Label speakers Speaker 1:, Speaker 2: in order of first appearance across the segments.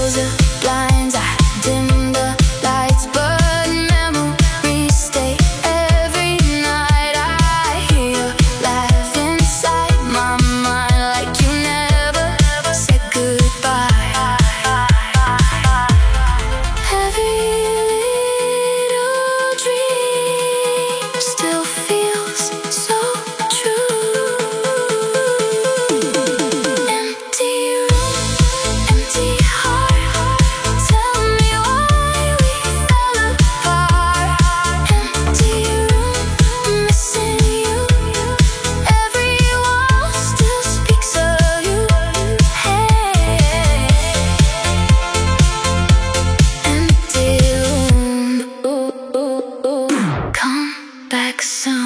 Speaker 1: close the blinds, I dim the lights, but memories stay. Every night I hear you laugh inside my mind, like you never said goodbye. Every little dream still feels so true. Empty room, empty heart. Tell me why we fell apart. Empty room, missing you. Every wall still speaks of you. Hey, empty room, come back soon.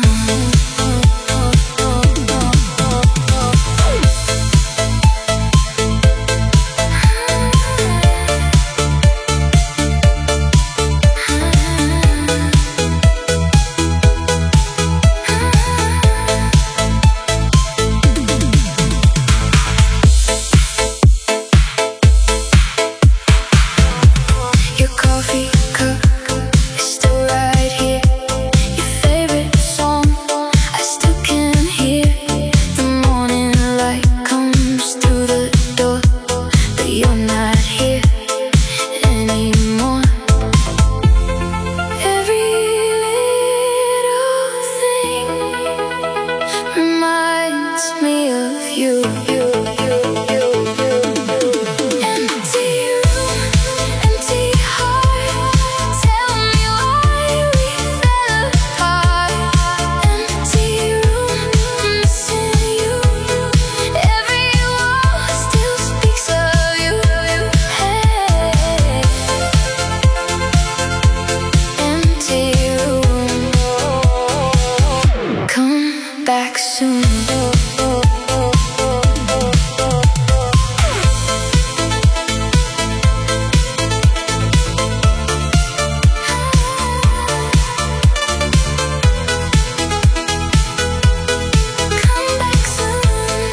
Speaker 1: Your coffee cup is still right here. Your favorite song I still can hear. The morning light comes through the door, but you're not here anymore. Every little thing reminds me of you. Empty room, empty heart. Tell me why we fell apart. Empty room, missing you. Every wall still speaks of you. Hey, empty room, come back soon. Come back soon.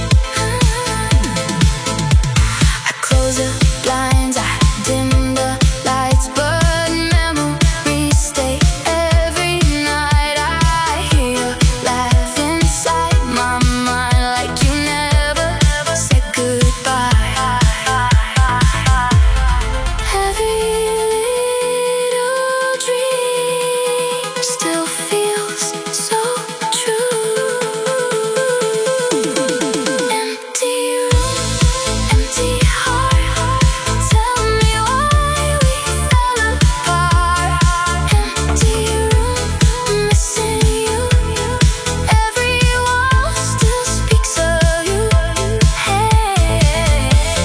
Speaker 1: I close the blinds, I dim the lights, but memories stay. Every night I hear you laugh inside my mind, like you never said goodbye. Every little dream still feels so true. Empty room, empty heart. Tell me why we fell apart. Empty room, missing you. Every wall still speaks of you. Hey,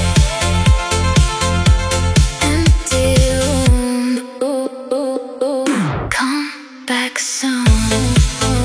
Speaker 1: empty room, come back soon.